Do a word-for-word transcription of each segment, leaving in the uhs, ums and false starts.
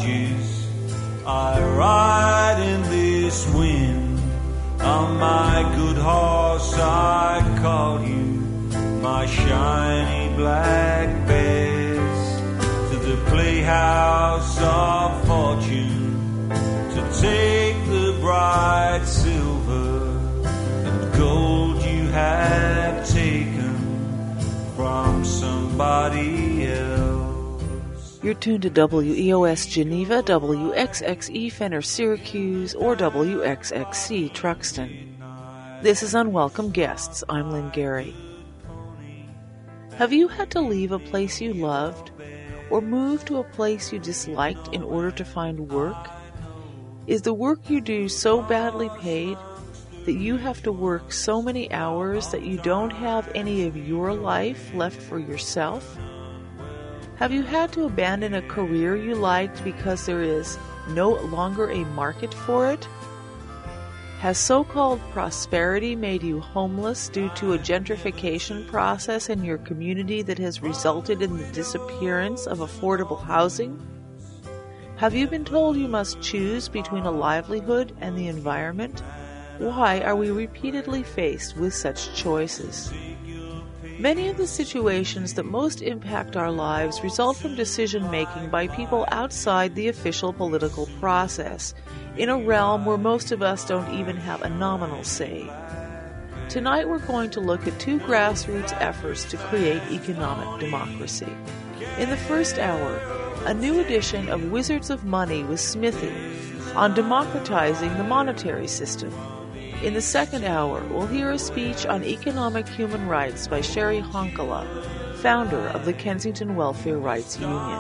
charges. I ride in this wind. On my good horse I call you, my shiny black bears, to the playhouse of fortune, to take the bright silver and gold you have taken from somebody else. You're tuned to W E O S Geneva, W X X E Fenner Syracuse, or W X X C Truxton. This is Unwelcome Guests. I'm Lynn Gary. Have you had to leave a place you loved or move to a place you disliked in order to find work? Is the work you do so badly paid that you have to work so many hours that you don't have any of your life left for yourself? Have you had to abandon a career you liked because there is no longer a market for it? Has so-called prosperity made you homeless due to a gentrification process in your community that has resulted in the disappearance of affordable housing? Have you been told you must choose between a livelihood and the environment? Why are we repeatedly faced with such choices? Many of the situations that most impact our lives result from decision-making by people outside the official political process, in a realm where most of us don't even have a nominal say. Tonight we're going to look at two grassroots efforts to create economic democracy. In the first hour, a new edition of Wizards of Money with Smithy on democratizing the monetary system. In the second hour, we'll hear a speech on economic human rights by Sherry Honkala, founder of the Kensington Welfare Rights Union.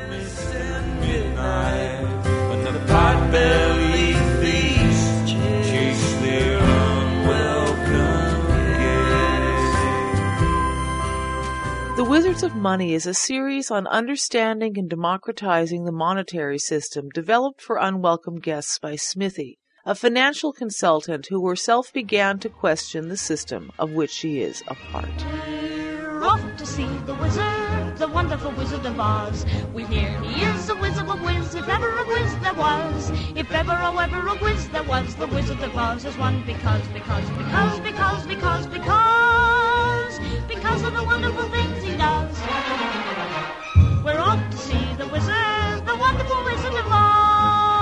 The Wizards of Money is a series on understanding and democratizing the monetary system developed for unwelcome guests by Smithy, a financial consultant who herself began to question the system of which she is a part. We're off to see the wizard, the wonderful Wizard of Oz. We hear he is a wizard of whiz, if ever a whiz there was. If ever, oh, ever a whiz there was, the Wizard of Oz is one because, because, because, because, because, because, because of the wonderful things he does. We're off to see the wizard, the wonderful Wizard of Oz.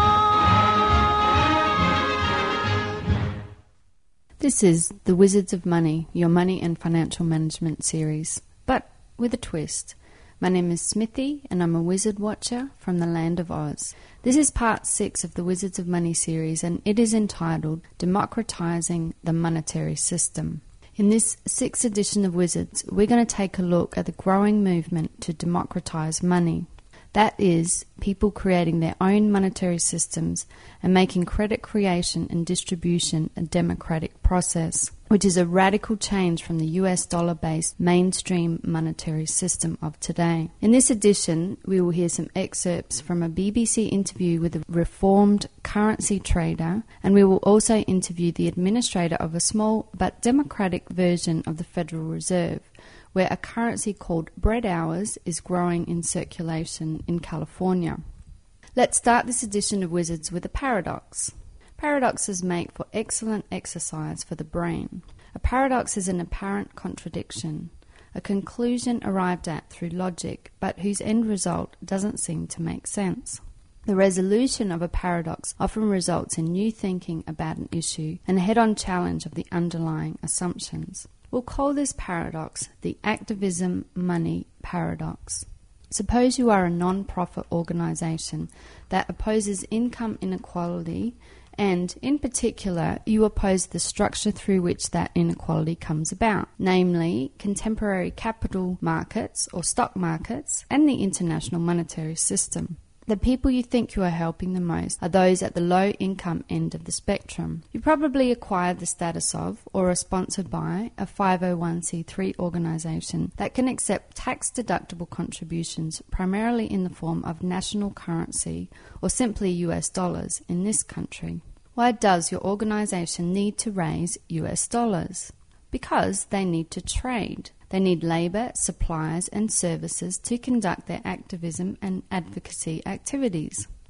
This is The Wizards of Money, your money and financial management series, but with a twist. My name is Smithy, and I'm a wizard watcher from the land of Oz. This is part six of the Wizards of Money series, and it is entitled Democratizing the Monetary System. In this sixth edition of Wizards, we're going to take a look at the growing movement to democratize money. That is, people creating their own monetary systems and making credit creation and distribution a democratic process, which is a radical change from the U S dollar-based mainstream monetary system of today. In this edition, we will hear some excerpts from a B B C interview with a reformed currency trader, and we will also interview the administrator of a small but democratic version of the Federal Reserve, where a currency called bread hours is growing in circulation in California. Let's start this edition of Wizards with a paradox. Paradoxes make for excellent exercise for the brain. A paradox is an apparent contradiction, a conclusion arrived at through logic, but whose end result doesn't seem to make sense. The resolution of a paradox often results in new thinking about an issue and a head-on challenge of the underlying assumptions. We'll call this paradox the activism money paradox. Suppose you are a non-profit organization that opposes income inequality and, in particular, you oppose the structure through which that inequality comes about, namely contemporary capital markets or stock markets and the international monetary system. The people you think you are helping the most are those at the low-income end of the spectrum. You probably acquired the status of or are sponsored by a five oh one c three organisation that can accept tax-deductible contributions primarily in the form of national currency or simply U S dollars in this country. Why does your organisation need to raise U S dollars? Because they need to trade. They need labour, supplies and services to conduct their activism and advocacy activities.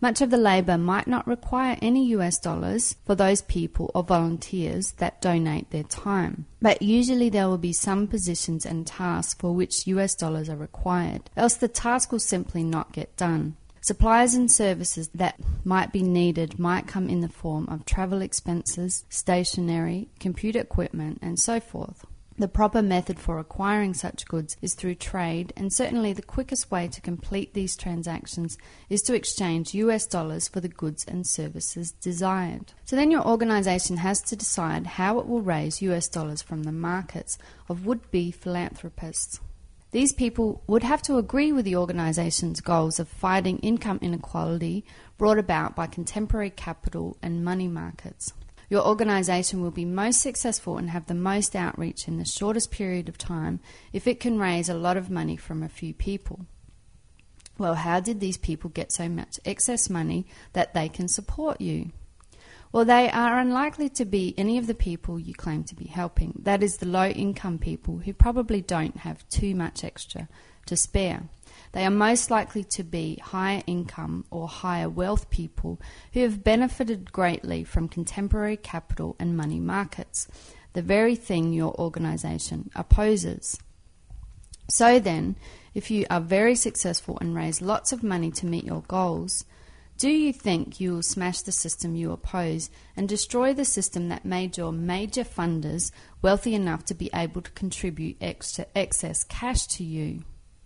Much of the labour might not require any U S dollars for those people or volunteers that donate their time. But usually there will be some positions and tasks for which U S dollars are required, else the task will simply not get done. Supplies and services that might be needed might come in the form of travel expenses, stationery, computer equipment, and so forth. The proper method for acquiring such goods is through trade, and certainly the quickest way to complete these transactions is to exchange U S dollars for the goods and services desired. So then your organisation has to decide how it will raise U S dollars from the markets of would-be philanthropists. These people would have to agree with the organisation's goals of fighting income inequality brought about by contemporary capital and money markets. Your organisation will be most successful and have the most outreach in the shortest period of time if it can raise a lot of money from a few people. Well, how did these people get so much excess money that they can support you? Well, they are unlikely to be any of the people you claim to be helping. That is, the low-income people who probably don't have too much extra to spare. They are most likely to be higher income or higher wealth people who have benefited greatly from contemporary capital and money markets, the very thing your organisation opposes. So then, if you are very successful and raise lots of money to meet your goals, do you think you will smash the system you oppose and destroy the system that made your major funders wealthy enough to be able to contribute extra excess cash to you?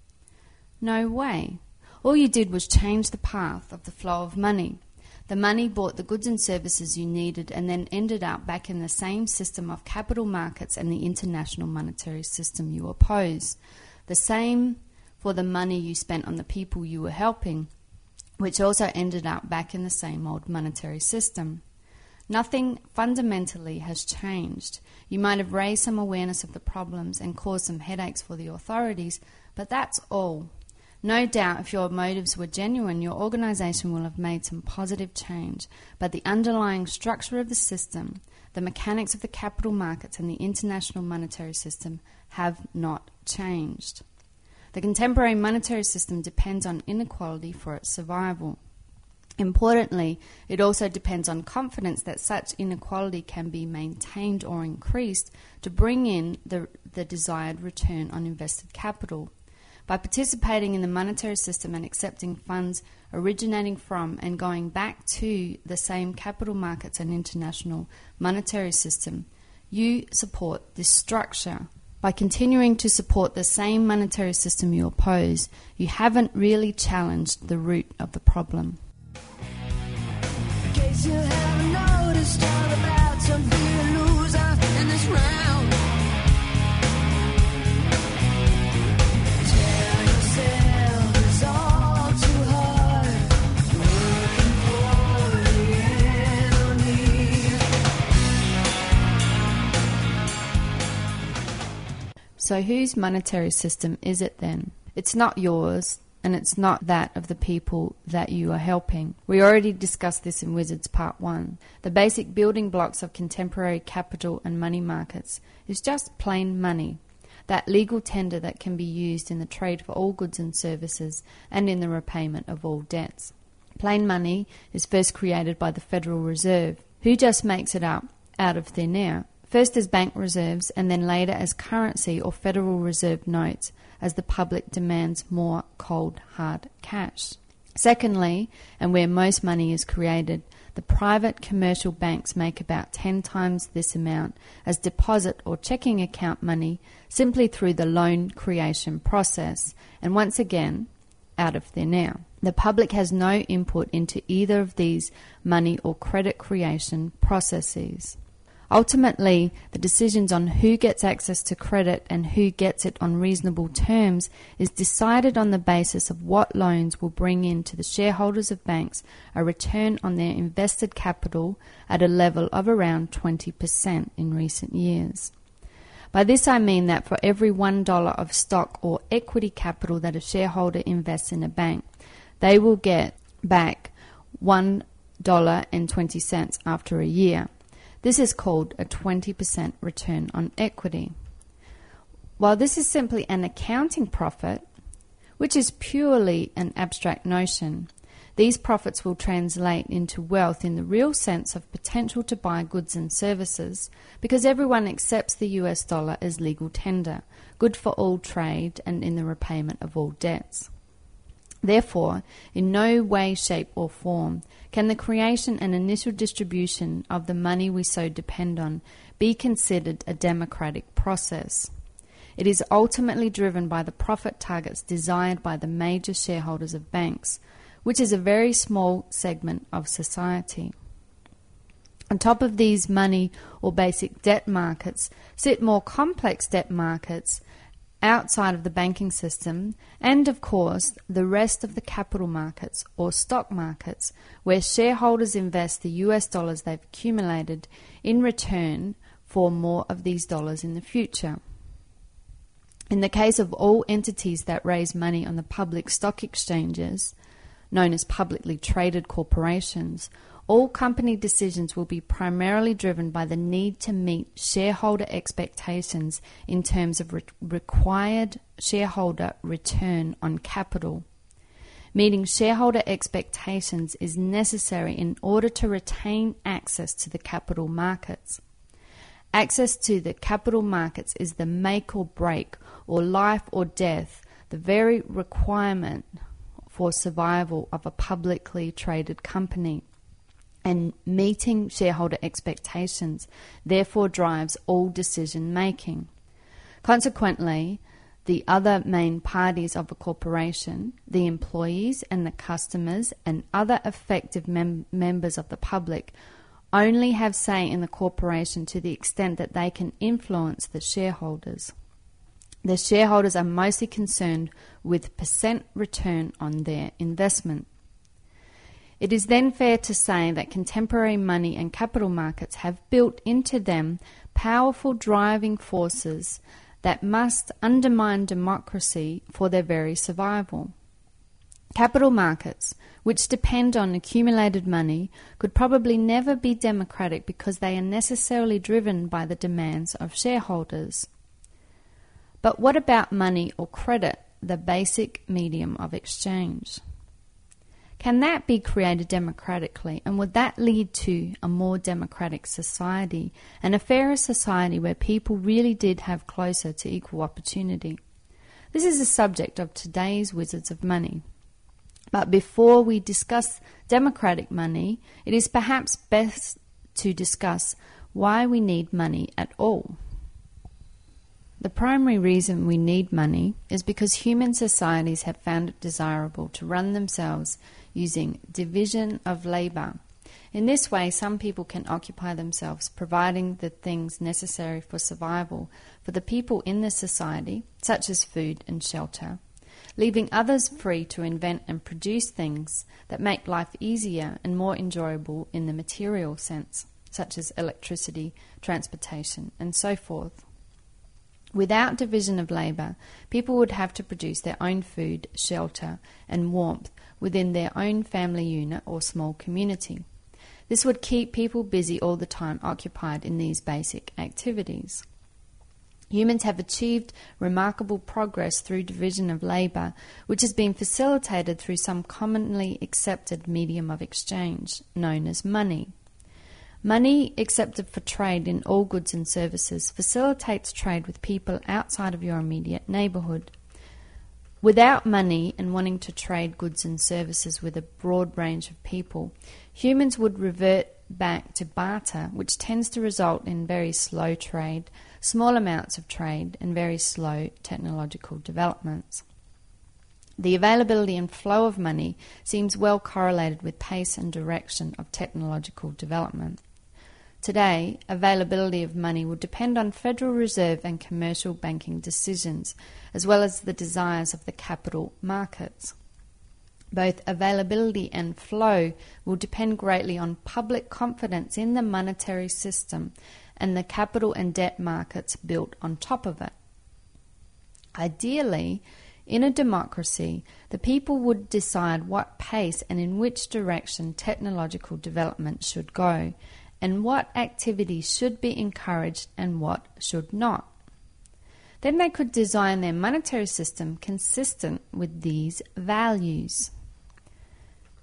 No way. All you did was change the path of the flow of money. The money bought the goods and services you needed and then ended up back in the same system of capital markets and the international monetary system you oppose. The same for the money you spent on the people you were helping, which also ended up back in the same old monetary system. Nothing fundamentally has changed. You might have raised some awareness of the problems and caused some headaches for the authorities, but that's all. No doubt if your motives were genuine, your organisation will have made some positive change, but the underlying structure of the system, the mechanics of the capital markets and the international monetary system have not changed. The contemporary monetary system depends on inequality for its survival. Importantly, it also depends on confidence that such inequality can be maintained or increased to bring in the, the desired return on invested capital. By participating in the monetary system and accepting funds originating from and going back to the same capital markets and international monetary system, you support this structure. By continuing to support the same monetary system you oppose, you haven't really challenged the root of the problem. In case you haven't noticed, all about some big loser in this round. Tell yourself it's all too hard, working for the enemy. So whose monetary system is it then? It's not yours, and it's not that of the people that you are helping. We already discussed this in Wizards Part one. The basic building blocks of contemporary capital and money markets is just plain money, that legal tender that can be used in the trade for all goods and services and in the repayment of all debts. Plain money is first created by the Federal Reserve, who just makes it up out of thin air, first as bank reserves and then later as currency or Federal Reserve notes, as the public demands more cold, hard cash. Secondly, and where most money is created, the private commercial banks make about ten times this amount as deposit or checking account money simply through the loan creation process, and once again, out of thin air. The public has no input into either of these money or credit creation processes. Ultimately, the decisions on who gets access to credit and who gets it on reasonable terms is decided on the basis of what loans will bring in to the shareholders of banks a return on their invested capital at a level of around twenty percent in recent years. By this I mean that for every one dollar of stock or equity capital that a shareholder invests in a bank, they will get back one dollar and twenty cents after a year. This is called a twenty percent return on equity. While this is simply an accounting profit, which is purely an abstract notion, These profits will translate into wealth in the real sense of potential to buy goods and services, because everyone accepts the U S dollar as legal tender, good for all trade and in the repayment of all debts. Therefore, in no way, shape or form can the creation and initial distribution of the money we so depend on be considered a democratic process. It is ultimately driven by the profit targets desired by the major shareholders of banks, which is a very small segment of society. On top of these money or basic debt markets sit more complex debt markets outside of the banking system, and of course the rest of the capital markets or stock markets, where shareholders invest the U S dollars they've accumulated in return for more of these dollars in the future. In the case of all entities that raise money on the public stock exchanges, known as publicly traded corporations, all company decisions will be primarily driven by the need to meet shareholder expectations in terms of re- required shareholder return on capital. Meeting shareholder expectations is necessary in order to retain access to the capital markets. Access to the capital markets is the make or break, or life or death, the very requirement for survival of a publicly traded company. And meeting shareholder expectations therefore drives all decision making. Consequently, the other main parties of a corporation, the employees and the customers and other effective mem- members of the public, only have say in the corporation to the extent that they can influence the shareholders. The shareholders are mostly concerned with percent return on their investment. It is then fair to say that contemporary money and capital markets have built into them powerful driving forces that must undermine democracy for their very survival. Capital markets, which depend on accumulated money, could probably never be democratic because they are necessarily driven by the demands of shareholders. But what about money or credit, the basic medium of exchange? Can that be created democratically, and would that lead to a more democratic society and a fairer society where people really did have closer to equal opportunity? This is the subject of today's Wizards of Money. But before we discuss democratic money, it is perhaps best to discuss why we need money at all. The primary reason we need money is because human societies have found it desirable to run themselves using division of labor. In this way, some people can occupy themselves providing the things necessary for survival for the people in the society, such as food and shelter, leaving others free to invent and produce things that make life easier and more enjoyable in the material sense, such as electricity, transportation, and so forth. Without division of labour, people would have to produce their own food, shelter, and warmth within their own family unit or small community. This would keep people busy all the time, occupied in these basic activities. Humans have achieved remarkable progress through division of labour, which has been facilitated through some commonly accepted medium of exchange, known as money. Money accepted for trade in all goods and services facilitates trade with people outside of your immediate neighbourhood. Without money and wanting to trade goods and services with a broad range of people, humans would revert back to barter, which tends to result in very slow trade, small amounts of trade, and very slow technological developments. The availability and flow of money seems well correlated with pace and direction of technological development. Today, availability of money will depend on Federal Reserve and commercial banking decisions, as well as the desires of the capital markets. Both availability and flow will depend greatly on public confidence in the monetary system and the capital and debt markets built on top of it. Ideally, in a democracy, the people would decide what pace and in which direction technological development should go, and what activities should be encouraged and what should not. Then they could design their monetary system consistent with these values.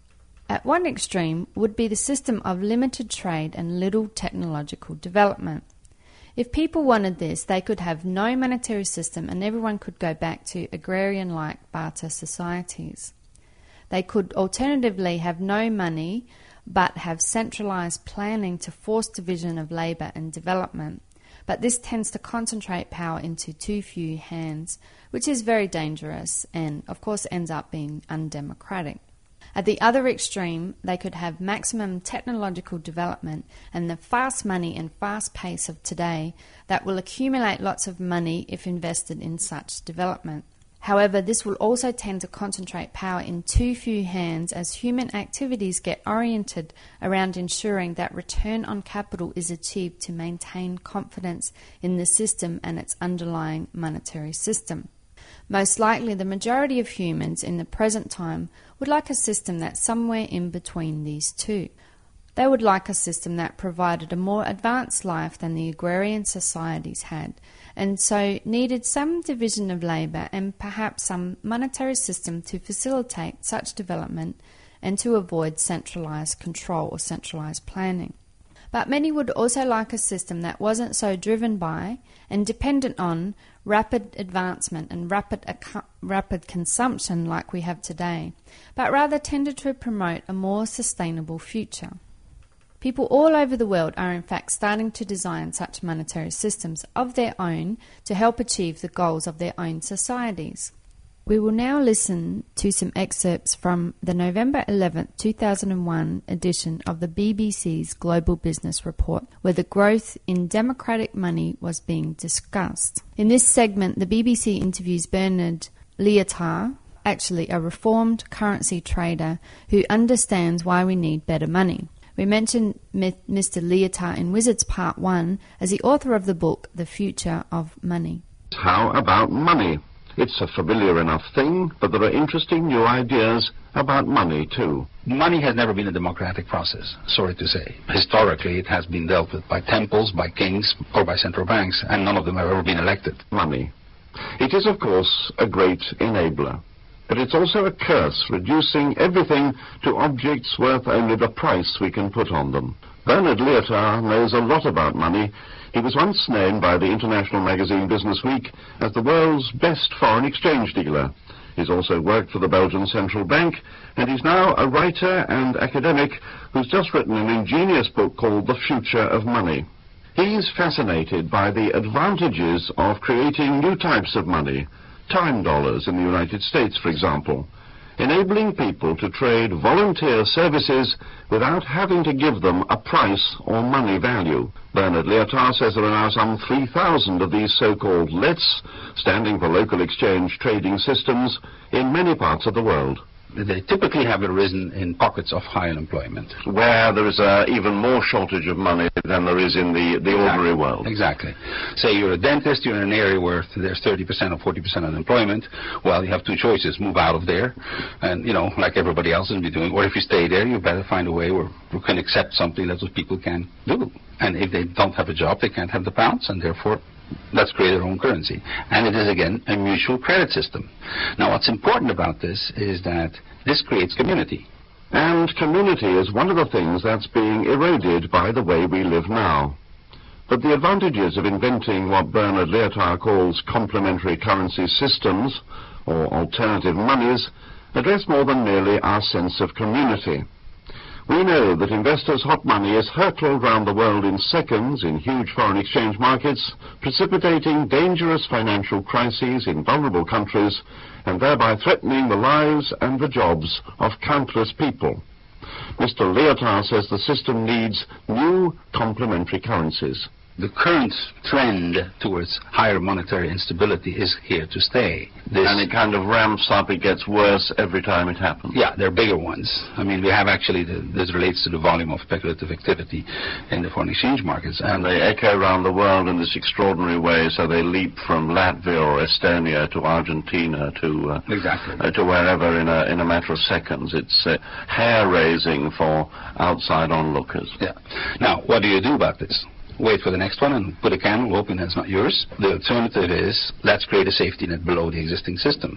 At one extreme would be the system of limited trade and little technological development. If people wanted this, they could have no monetary system and everyone could go back to agrarian-like barter societies. They could alternatively have no money but have centralized planning to force division of labor and development. But this tends to concentrate power into too few hands, which is very dangerous and, of course, ends up being undemocratic. At the other extreme, they could have maximum technological development and the fast money and fast pace of today that will accumulate lots of money if invested in such development. However, this will also tend to concentrate power in too few hands as human activities get oriented around ensuring that return on capital is achieved to maintain confidence in the system and its underlying monetary system. Most likely, the majority of humans in the present time would like a system that's somewhere in between these two. They would like a system that provided a more advanced life than the agrarian societies had, and so needed some division of labour and perhaps some monetary system to facilitate such development and to avoid centralised control or centralised planning. But many would also like a system that wasn't so driven by and dependent on rapid advancement and rapid ac- rapid consumption like we have today, but rather tended to promote a more sustainable future. People all over the world are in fact starting to design such monetary systems of their own to help achieve the goals of their own societies. We will now listen to some excerpts from the November eleventh, two thousand one edition of the B B C's Global Business Report, where the growth in democratic money was being discussed. In this segment, the B B C interviews Bernard Lietaer, actually a reformed currency trader who understands why we need better money. We mentioned Mister Lietaer in Wizards Part one as the author of the book, The Future of Money. How about money? It's a familiar enough thing, but there are interesting new ideas about money, too. Money has never been a democratic process, sorry to say. Historically, it has been dealt with by temples, by kings, or by central banks, and none of them have ever been elected. Money. It is, of course, a great enabler. But it's also a curse, reducing everything to objects worth only the price we can put on them. Bernard Lietaer knows a lot about money. He was once named by the international magazine Business Week as the world's best foreign exchange dealer. He's also worked for the Belgian Central Bank, and he's now a writer and academic who's just written an ingenious book called The Future of Money. He's fascinated by the advantages of creating new types of money, time dollars in the United States, for example, enabling people to trade volunteer services without having to give them a price or money value. Bernard Lietaer says there are now some three thousand of these so-called L E Ts, standing for local exchange trading systems, in many parts of the world. They typically have arisen in pockets of high unemployment, where there is a even more shortage of money than there is in the, the exactly. ordinary world. Exactly. Say you're a dentist, you're in an area where there's thirty percent or forty percent unemployment. Well, you have two choices. Move out of there, and, you know, like everybody else is be doing. Or if you stay there, you better find a way where you can accept something that those people can do. And if they don't have a job, they can't have the pounds, and therefore let's create their own currency. And it is, again, a mutual credit system. Now, what's important about this is that this creates community. And community is one of the things that's being eroded by the way we live now. But the advantages of inventing what Bernard Lietaer calls complementary currency systems, or alternative monies, address more than merely our sense of community. We know that investors' hot money is hurtled round the world in seconds in huge foreign exchange markets, precipitating dangerous financial crises in vulnerable countries and thereby threatening the lives and the jobs of countless people. Mister Lietaer says the system needs new complementary currencies. The current trend towards higher monetary instability is here to stay. This and it kind of ramps up, it gets worse every time it happens. Yeah, they're bigger ones. I mean, we have actually, the, this relates to the volume of speculative activity in the foreign exchange markets. And they echo around the world in this extraordinary way, so they leap from Latvia or Estonia to Argentina to uh, exactly. uh, to wherever in a, in a matter of seconds. It's uh, hair-raising for outside onlookers. Yeah. Now, what do you do about this? Wait for the next one and put a candle, hoping that's not yours. The alternative is, let's create a safety net below the existing system.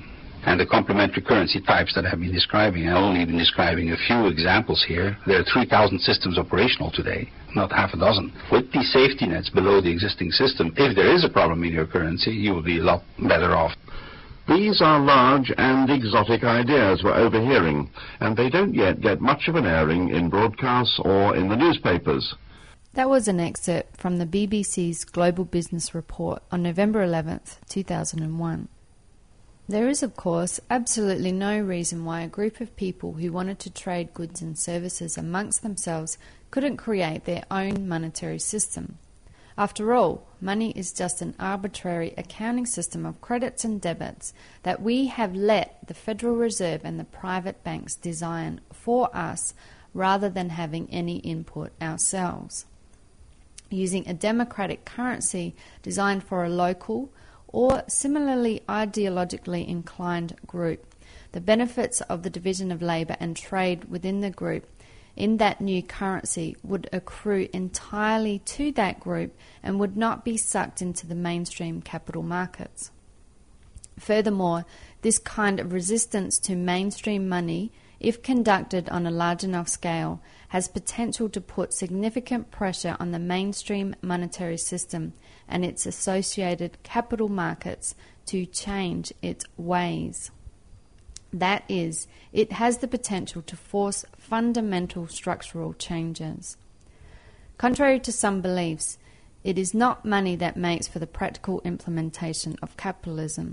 And the complementary currency types that I've been describing, I've only been describing a few examples here. There are three thousand systems operational today, not half a dozen. With these safety nets below the existing system, if there is a problem in your currency, you will be a lot better off. These are large and exotic ideas we're overhearing, and they don't yet get much of an airing in broadcasts or in the newspapers. That was an excerpt from the B B C's Global Business Report on November eleventh, two thousand one. There is, of course, absolutely no reason why a group of people who wanted to trade goods and services amongst themselves couldn't create their own monetary system. After all, money is just an arbitrary accounting system of credits and debits that we have let the Federal Reserve and the private banks design for us rather than having any input ourselves. Using a democratic currency designed for a local or similarly ideologically inclined group, the benefits of the division of labour and trade within the group in that new currency would accrue entirely to that group and would not be sucked into the mainstream capital markets. Furthermore, this kind of resistance to mainstream money, if conducted on a large enough scale, has potential to put significant pressure on the mainstream monetary system and its associated capital markets to change its ways. That is, it has the potential to force fundamental structural changes. Contrary to some beliefs, it is not money that makes for the practical implementation of capitalism.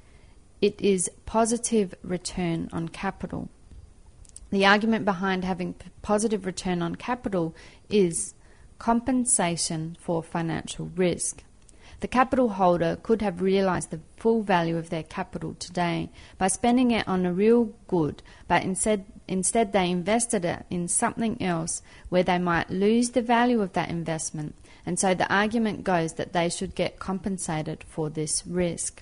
It is positive return on capital. The argument behind having positive return on capital is compensation for financial risk. The capital holder could have realized the full value of their capital today by spending it on a real good, but instead, instead they invested it in something else where they might lose the value of that investment, and so the argument goes that they should get compensated for this risk.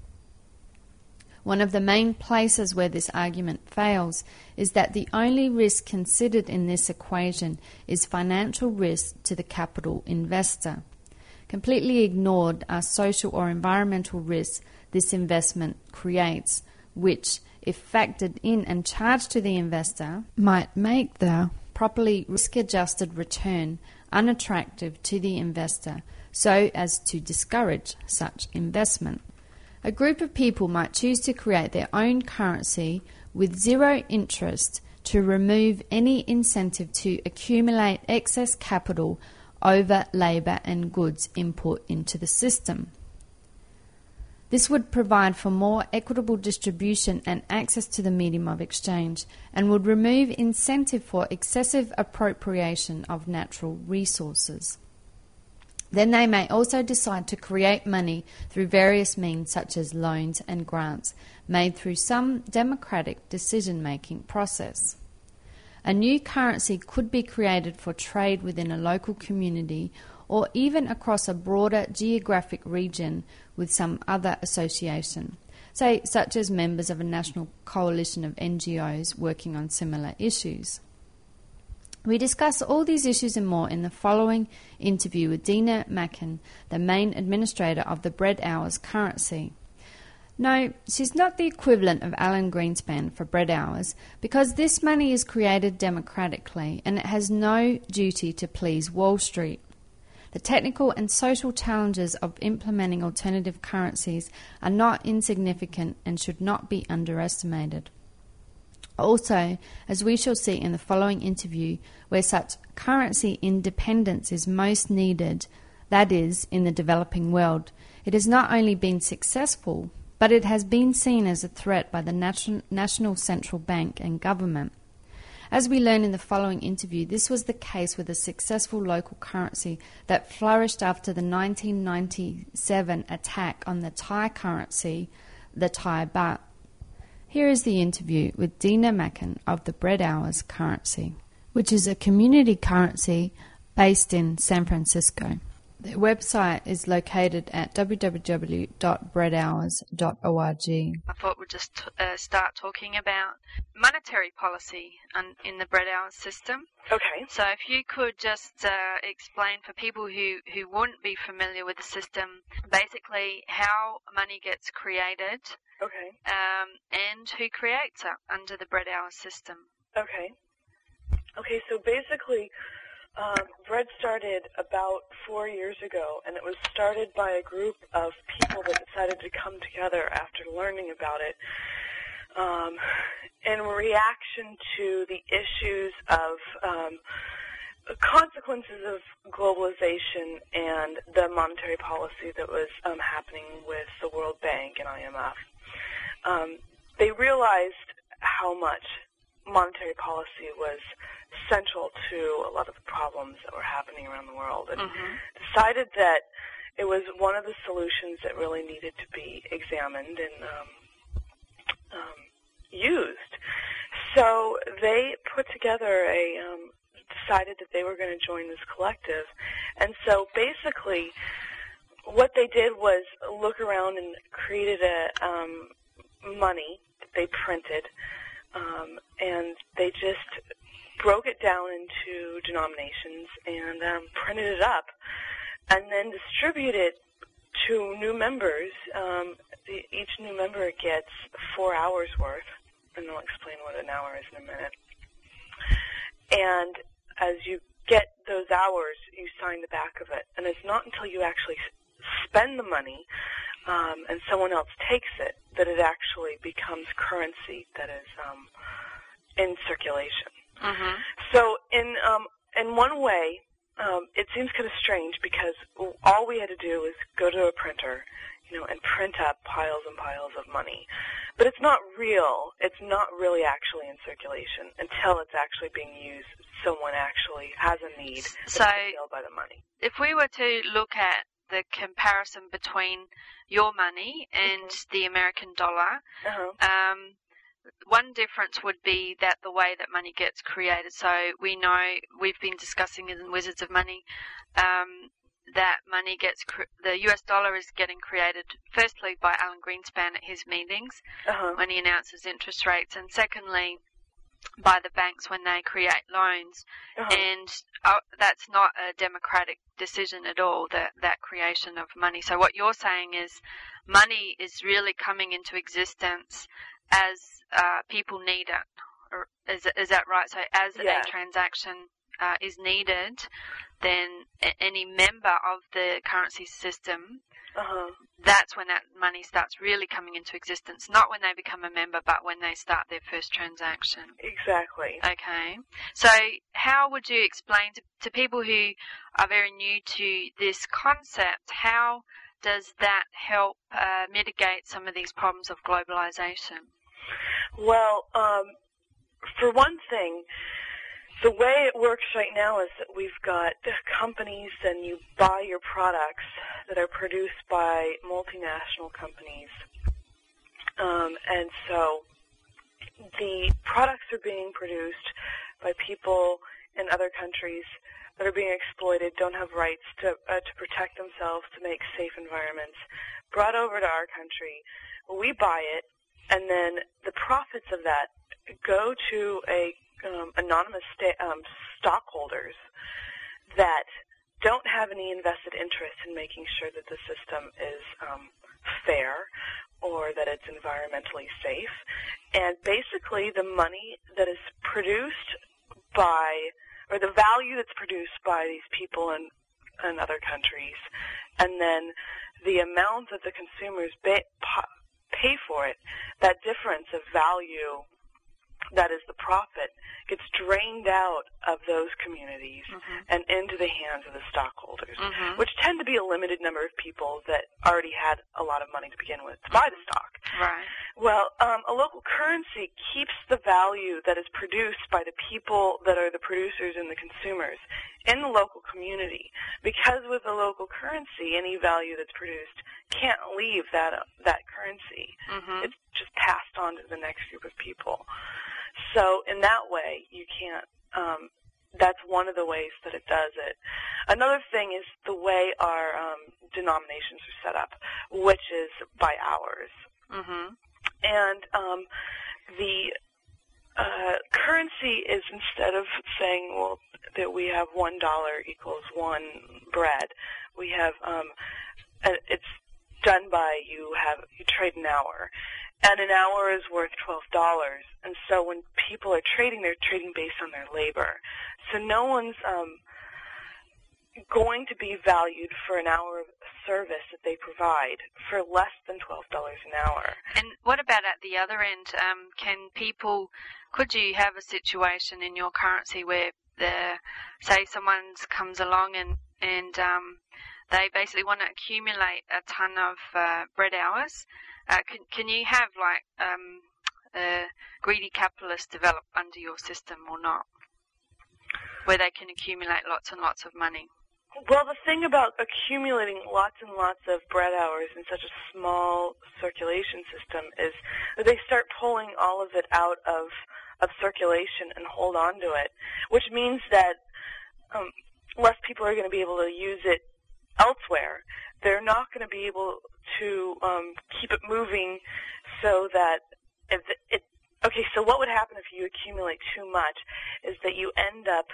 One of the main places where this argument fails is that the only risk considered in this equation is financial risk to the capital investor. Completely ignored are social or environmental risks this investment creates, which, if factored in and charged to the investor, might make the properly risk-adjusted return unattractive to the investor, so as to discourage such investment. A group of people might choose to create their own currency with zero interest to remove any incentive to accumulate excess capital over labour and goods input into the system. This would provide for more equitable distribution and access to the medium of exchange, and would remove incentive for excessive appropriation of natural resources. Then they may also decide to create money through various means such as loans and grants made through some democratic decision-making process. A new currency could be created for trade within a local community or even across a broader geographic region with some other association, say such as members of a national coalition of N G Os working on similar issues. We discuss all these issues and more in the following interview with Dina Macken, the main administrator of the Bread Hours currency. No, she's not the equivalent of Alan Greenspan for Bread Hours, because this money is created democratically and it has no duty to please Wall Street. The technical and social challenges of implementing alternative currencies are not insignificant and should not be underestimated. Also, as we shall see in the following interview, where such currency independence is most needed, that is, in the developing world, it has not only been successful, but it has been seen as a threat by the nation, National Central Bank and government. As we learn in the following interview, this was the case with a successful local currency that flourished after the nineteen ninety-seven attack on the Thai currency, the Thai baht. Here is the interview with Dina Macken of the Bread Hours currency, which is a community currency based in San Francisco. Their website is located at w w w dot bread hours dot org. I thought we'd just uh, start talking about monetary policy on, in the Bread Hours system. Okay. So if you could just uh, explain for people who, who wouldn't be familiar with the system, basically how money gets created, Okay. um, and who creates it under the Bread Hours system. Okay. Okay, so basically, um, Bread started about four years ago, and it was started by a group of people that decided to come together after learning about it um, in reaction to the issues of um, consequences of globalization and the monetary policy that was um, happening with the World Bank and I M F. Um, they realized how much monetary policy was central to a lot of the problems that were happening around the world, and Mm-hmm. decided that it was one of the solutions that really needed to be examined and um, um, used. So they put together a, um, decided that they were going to join this collective, and so basically what they did was look around and created a um, money that they printed, um, and they just broke it down into denominations and um, printed it up and then distributed it to new members. Um, the, each new member gets four hours worth, and I'll explain what an hour is in a minute. And as you get those hours, you sign the back of it. And it's not until you actually spend the money um, and someone else takes it that it actually becomes currency that is um, in circulation. Mm-hmm. So in um, in one way, um, it seems kind of strange because all we had to do was go to a printer, you know, and print up piles and piles of money. But it's not real. It's not really actually in circulation until it's actually being used. Someone actually has a need that's So, fulfilled by the money. if we were to look at the comparison between your money and Mm-hmm. the American dollar, Uh-huh. um, one difference would be that the way that money gets created. So we know, we've been discussing in Wizards of Money, um, that money gets, cre- the U S dollar is getting created firstly by Alan Greenspan at his meetings Uh-huh. when he announces interest rates, and secondly by the banks when they create loans. Uh-huh. And uh, that's not a democratic decision at all, that, that creation of money. So what you're saying is money is really coming into existence as uh, people need it. Or is, is that right? So as Yeah. a transaction uh, is needed, then a- any member of the currency system, Uh-huh. that's when that money starts really coming into existence, not when they become a member, but when they start their first transaction. Exactly. Okay. So how would you explain to, to people who are very new to this concept, how does that help uh, mitigate some of these problems of globalization? Well, um, for one thing, the way it works right now is that we've got companies and you buy your products that are produced by multinational companies. Um, and so the products are being produced by people in other countries that are being exploited, don't have rights to, uh, to protect themselves, to make safe environments, brought over to our country. We buy it, and then the profits of that go to a Um, anonymous sta- um, stockholders that don't have any invested interest in making sure that the system is um, fair or that it's environmentally safe. And basically the money that is produced by, or the value that's produced by these people in, in other countries, and then the amount that the consumers ba- pay for it, that difference of value, that is the profit, gets drained out of those communities Mm-hmm. and into the hands of the stockholders, Mm-hmm. which tend to be a limited number of people that already had a lot of money to begin with to buy the stock. Right. Well, um, a local currency keeps the value that is produced by the people that are the producers and the consumers in the local community, because with a local currency, any value that's produced can't leave that uh, that currency. Mm-hmm. It's just passed on to the next group of people. So in that way, you can't um, that's one of the ways that it does it. Another thing is the way our um, denominations are set up, which is by hours. Mm-hmm. And um, the uh, currency is, instead of saying, well, that we have one dollar equals one bread, we have um, it's done by you have you trade an hour. And an hour is worth twelve dollars. And so when people are trading, they're trading based on their labor. So no one's um, going to be valued for an hour of service that they provide for less than twelve dollars an hour. And what about at the other end? Um, can people, could you have a situation in your currency where, the, say someone comes along and, and um, they basically want to accumulate a ton of uh, bread hours? Uh, can, can you have, like, um, a greedy capitalist develop under your system or not, where they can accumulate lots and lots of money? Well, the thing about accumulating lots and lots of bread hours in such a small circulation system is that they start pulling all of it out of, of circulation and hold on to it, which means that um, less people are going to be able to use it elsewhere. They're not going to be able to um, keep it moving so that it, it, okay, so what would happen if you accumulate too much is that you end up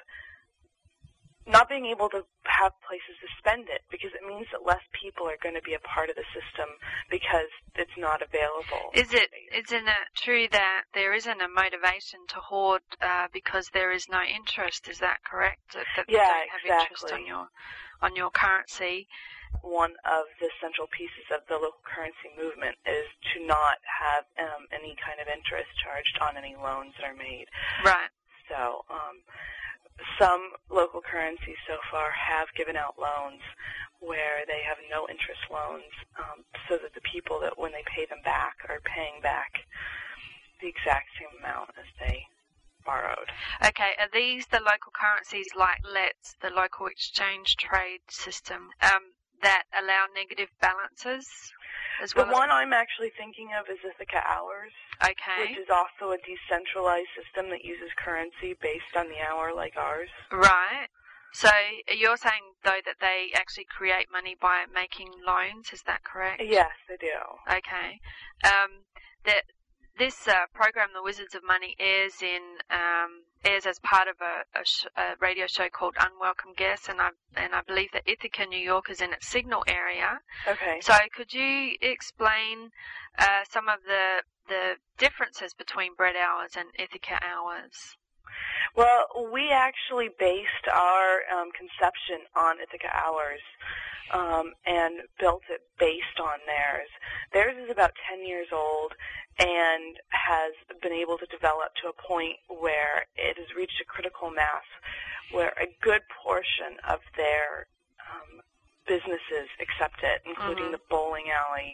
not being able to have places to spend it, because it means that less people are going to be a part of the system because it's not available. Is it, isn't it true that there isn't a motivation to hoard uh, because there is no interest? Is that correct? That, that yeah, you don't have exactly. interest on your, on your currency? One of the central pieces of the local currency movement is to not have um, any kind of interest charged on any loans that are made. Right. So um, some local currencies so far have given out loans where they have no interest loans, um, so that the people that when they pay them back are paying back the exact same amount as they borrowed. Okay, are these the local currencies like Let's, the local exchange trade system, um, that allow negative balances as well? The one I'm actually thinking of is Ithaca Hours, okay, which is also a decentralized system that uses currency based on the hour like ours. Right. So you're saying, though, that they actually create money by making loans, is that correct? Yes, they do. Okay. Um, that this uh, program, The Wizards of Money, airs in um, airs as part of a, a, sh- a radio show called Unwelcome Guests, and I and I believe that Ithaca, New York, is in its signal area. Okay. So could you explain uh, some of the the differences between bread hours and Ithaca hours? Well, we actually based our um, conception on Ithaca Hours um, and built it based on theirs. Theirs is about ten years old and has been able to develop to a point where it has reached a critical mass where a good portion of their um, businesses accept it, including mm-hmm. the bowling alley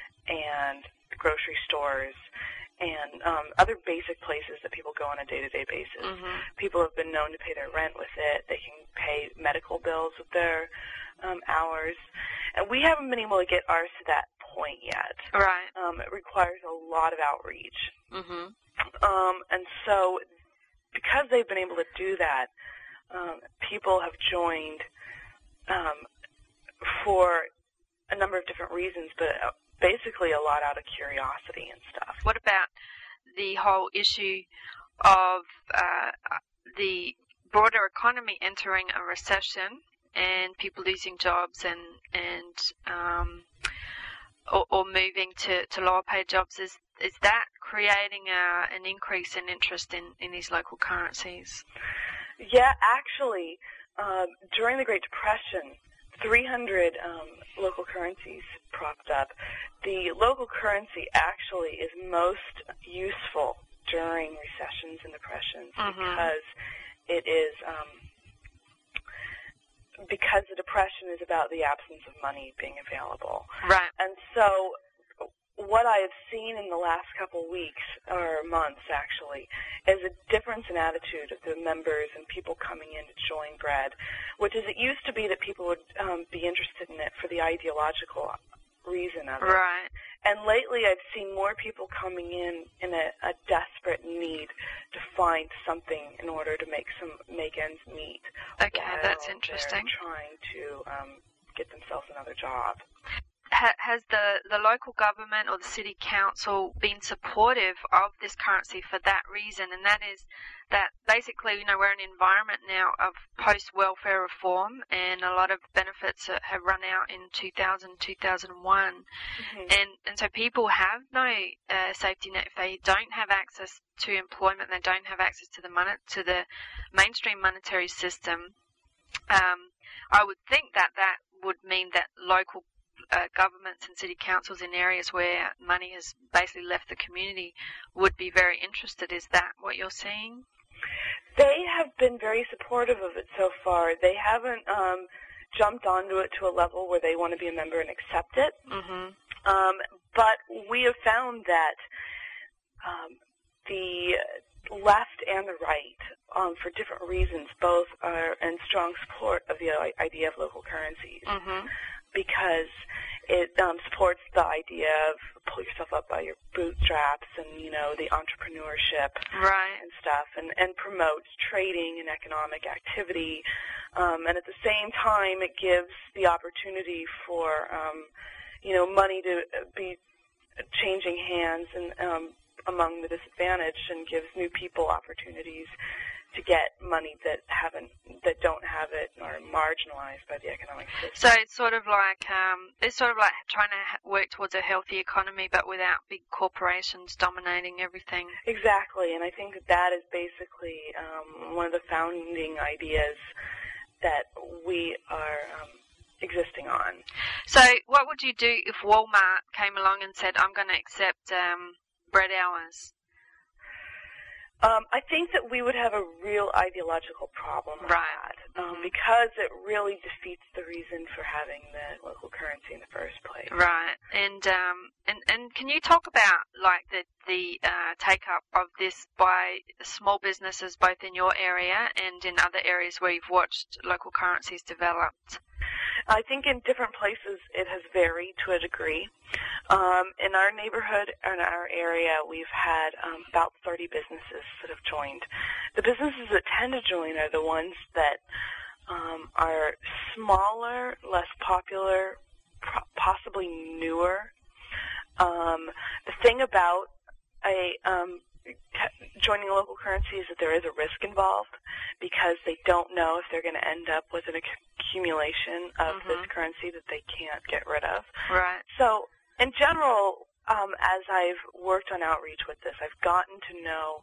and the grocery stores and um, other basic places that people go on a day-to-day basis. Mm-hmm. People have been known to pay their rent with it. They can pay medical bills with their um, hours. And we haven't been able to get ours to that point yet. Right. Um, it requires a lot of outreach. Mm-hmm. Um, and so because they've been able to do that, um, people have joined um, for a number of different reasons, but basically a lot out of curiosity and stuff. What about the whole issue of uh, the broader economy entering a recession and people losing jobs and and um, or, or moving to, to lower paid jobs? Is is that creating a, an increase in interest in, in these local currencies? Yeah, actually, um, during the Great Depression, three hundred um, local currencies propped up. The local currency actually is most useful during recessions and depressions mm-hmm. because it is um, because the depression is about the absence of money being available. Right. And so what I have seen in the last couple weeks, or months actually, is a difference in attitude of the members and people coming in to join Bread, which is it used to be that people would um, be interested in it for the ideological reason of it. Right. and lately I've seen more people coming in in a, a desperate need to find something in order to make some make ends meet. Okay, while that's they're interesting. Trying to um, get themselves another job. Ha- has the, the local government or the city council been supportive of this currency for that reason? And that is that basically, you know, we're in an environment now of post-welfare reform, and a lot of benefits have run out in two thousand, two thousand one. Mm-hmm. And, and so people have no uh, safety net if they don't have access to employment, they don't have access to the mon- to the mainstream monetary system. Um, I would think that that would mean that local Uh, governments and city councils in areas where money has basically left the community would be very interested. Is that what you're seeing? They have been very supportive of it so far. They haven't um, jumped onto it to a level where they want to be a member and accept it. Mm-hmm. Um, but we have found that um, the left and the right, um, for different reasons, both are in strong support of the idea of local currencies. Mm-hmm. Because it um, supports the idea of pull yourself up by your bootstraps and, you know, the entrepreneurship right. and stuff, and, and promotes trading and economic activity. Um, and at the same time, it gives the opportunity for, um, you know, money to be changing hands and um, among the disadvantaged, and gives new people opportunities to get money that haven't, that don't have it, or are marginalized by the economic system. So it's sort of like um, it's sort of like trying to work towards a healthy economy, but without big corporations dominating everything. Exactly, and I think that that is basically um, one of the founding ideas that we are um, existing on. So what would you do if Walmart came along and said, "I'm going to accept um, bread hours"? Um, I think that we would have a real ideological problem with right. that, um, mm-hmm. because it really defeats the reason for having the local currency in the first place. Right, and um, and and can you talk about like the the uh, take up of this by small businesses both in your area and in other areas where you've watched local currencies developed? I think in different places it has varied to a degree. Um, in our neighborhood, in our area, we've had um, about thirty businesses that have joined. The businesses that tend to join are the ones that um, are smaller, less popular, pro- possibly newer. Um, the thing about a um, joining a local currency is that there is a risk involved, because they don't know if they're going to end up with an accumulation of mm-hmm. this currency that they can't get rid of. Right. So, in general, um, as I've worked on outreach with this, I've gotten to know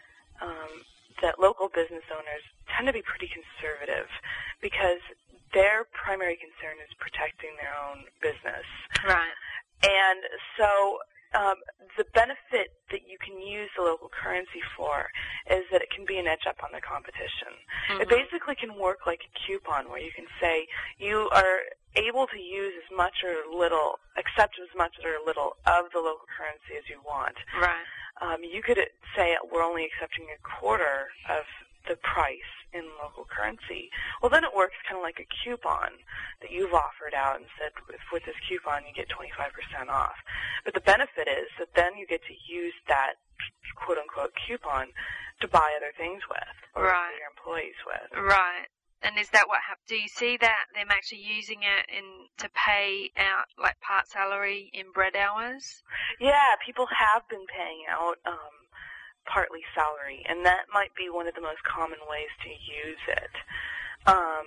um, that local business owners tend to be pretty conservative, because their primary concern is protecting their own business. Right. And so um, the benefit that you can use the local currency for is that it can be an edge up on the competition. Mm-hmm. It basically can work like a coupon, where you can say you are able to use as much or little, accept as much or little of the local currency as you want. Right. Um, you could say we're only accepting a quarter of the price in local currency. Well, then it works kind of like a coupon that you've offered out and said, if with this coupon you get twenty-five percent off. But the benefit is that then you get to use that quote-unquote coupon to buy other things with, or right. your employees with. Right. And is that what happens? Do you see that, them actually using it in to pay out, like, part salary in bread hours? Yeah, people have been paying out um, partly salary, and that might be one of the most common ways to use it. Um,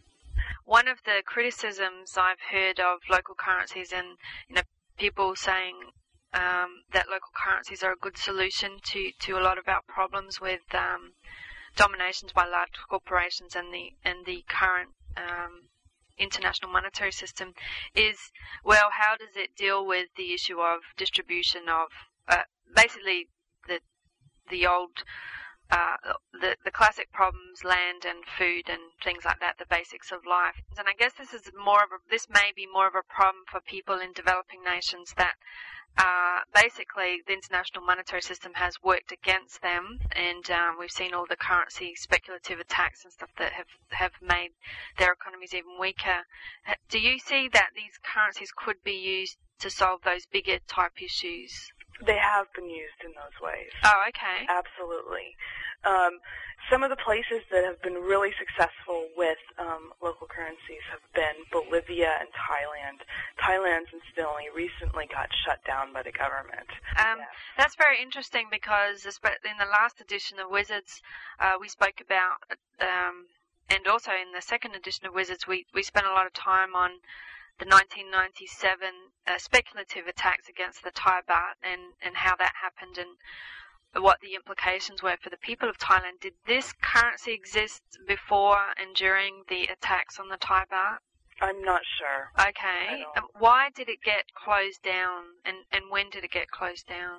one of the criticisms I've heard of local currencies, and you know, people saying um, that local currencies are a good solution to, to a lot of our problems with um, dominations by large corporations and the and the current um, international monetary system, is, well, how does it deal with the issue of distribution of uh, basically the the old uh, the the classic problems, land and food and things like that, the basics of life. And I guess this is more of a, this may be more of a problem for people in developing nations that uh, basically the international monetary system has worked against them, and um, we've seen all the currency speculative attacks and stuff that have have made their economies even weaker. Do you see that these currencies could be used to solve those bigger type issues? They have been used in those ways. Oh, okay. Absolutely. Um, some of the places that have been really successful with um, local currencies have been Bolivia and Thailand. Thailand, incidentally, recently got shut down by the government. Um, Yeah. That's very interesting because in the last edition of Wizards, uh, we spoke about, um, and also in the second edition of Wizards, we, we spent a lot of time on the nineteen ninety-seven uh, speculative attacks against the Thai baht and, and how that happened and what the implications were for the people of Thailand. Did this currency exist before and during the attacks on the Thai baht? I'm not sure. Okay. Um, why did it get closed down, and, and when did it get closed down?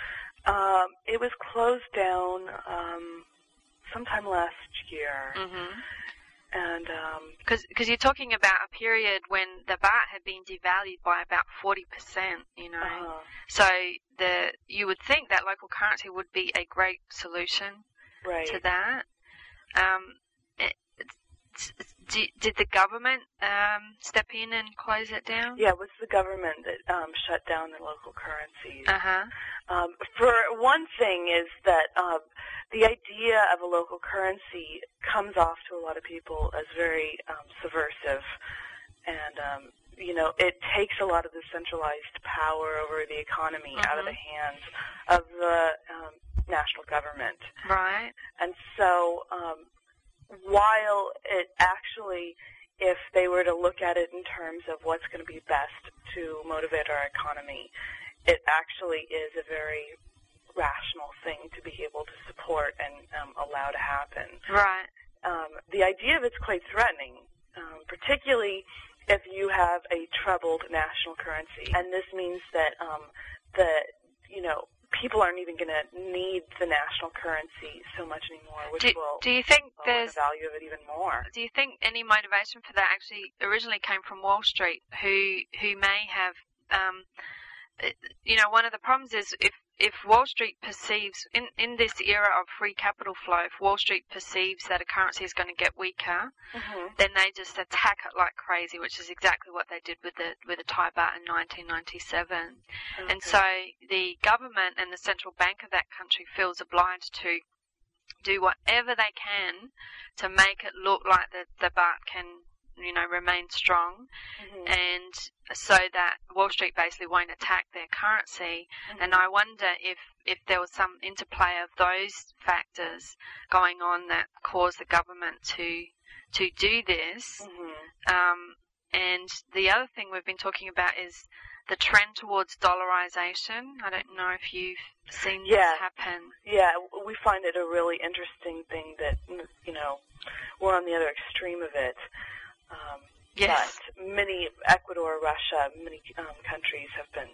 Um, it was closed down um, sometime last year. Mm-hmm. And because um, you're talking about a period when the baht had been devalued by about forty percent, you know. Uh-huh. So the you would think that local currency would be a great solution right. to that. Um, it, it's, it's, did, did the government um, step in and close it down? Yeah, it was the government that um, shut down the local currencies. Uh-huh. Um, for one thing is that uh, the idea of a local currency comes off to a lot of people as very um, subversive, and um, you know, it takes a lot of the centralized power over the economy mm-hmm. out of the hands of the um, national government. Right. And so, um, while it actually, if they were to look at it in terms of what's going to be best to motivate our economy, it actually is a very rational thing to be able to support and um, allow to happen. Right. Um, the idea of it's quite threatening, um, particularly if you have a troubled national currency. And this means that um, the, you know, people aren't even going to need the national currency so much anymore, which do, will do you think lower there's the value of it even more. Do you think any motivation for that actually originally came from Wall Street, who who may have, um, you know, one of the problems is if if Wall Street perceives, in, in this era of free capital flow, if Wall Street perceives that a currency is going to get weaker, mm-hmm. then they just attack it like crazy, which is exactly what they did with the with the Thai baht in nineteen ninety-seven. Okay. And so the government and the central bank of that country feels obliged to do whatever they can to make it look like the, the baht can, you know, remain strong, mm-hmm. and so that Wall Street basically won't attack their currency. Mm-hmm. And I wonder if, if there was some interplay of those factors going on that caused the government to to do this. Mm-hmm. Um, and the other thing we've been talking about is the trend towards dollarization. I don't know if you've seen yeah. this happen. Yeah, we find it a really interesting thing that, you know, we're on the other extreme of it. Um, yes. But many, Ecuador, Russia, many um, countries have been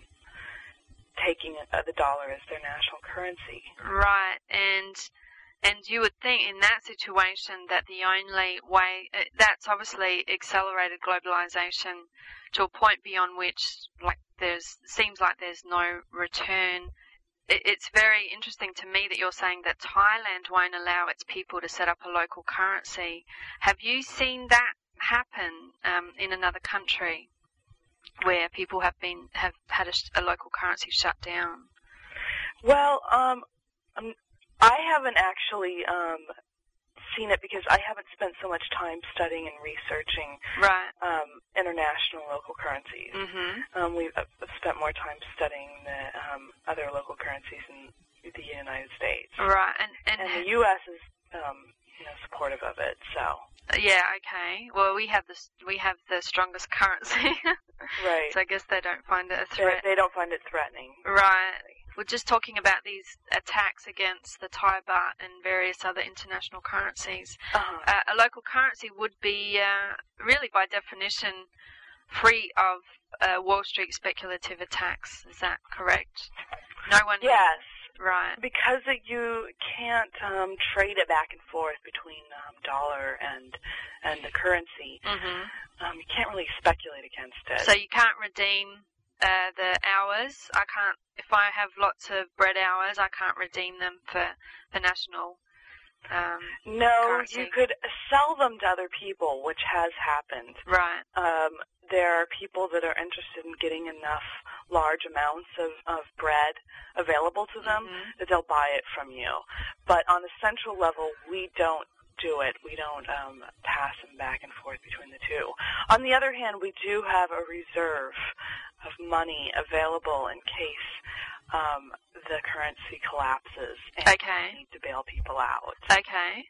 taking uh, the dollar as their national currency. Right, and and you would think in that situation that the only way, uh, that's obviously accelerated globalization to a point beyond which, like, there's seems like there's no return. It, it's very interesting to me that you're saying that Thailand won't allow its people to set up a local currency. Have you seen that happen um, in another country where people have been have had a, a local currency shut down? Well, um, um, I haven't actually um, seen it because I haven't spent so much time studying and researching right. um, international local currencies. Mm-hmm. Um, we've I've spent more time studying the um, other local currencies in the United States. Right, and and, and the U S is um, you know, supportive of it. So. Yeah. Okay. Well, we have the we have the strongest currency. Right. So I guess they don't find it a threat. They, they don't find it threatening. Right. We're just talking about these attacks against the Thai baht and various other international currencies. Uh-huh. Uh, a local currency would be uh, really, by definition, free of uh, Wall Street speculative attacks. Is that correct? No one. Yes. Right. Because it, you can't um, trade it back and forth between um, dollar and and the currency. Mm-hmm. Um, you can't really speculate against it. So you can't redeem uh, the hours. I can't. If I have lots of bread hours, I can't redeem them for for national. Um, no, currency. You could sell them to other people, which has happened. Right. Um, there are people that are interested in getting enough large amounts of, of bread available to them Mm-hmm. that they'll buy it from you. But on a central level, we don't do it. We don't um, pass them back and forth between the two. On the other hand, we do have a reserve of money available in case um, the currency collapses and Okay. we need to bail people out. Okay.